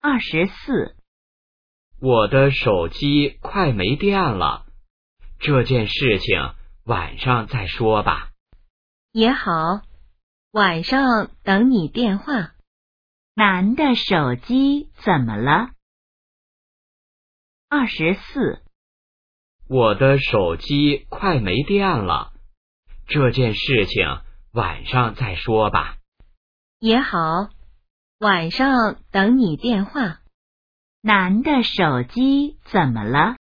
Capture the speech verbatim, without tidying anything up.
二十四， 我的手机快没电了，这件事情晚上再说吧。 也好，晚上等你电话。 男的手机怎么了？二十四， 我的手机快没电了，这件事情晚上再说吧。 也好，晚上等你电话。 男的手机怎么了？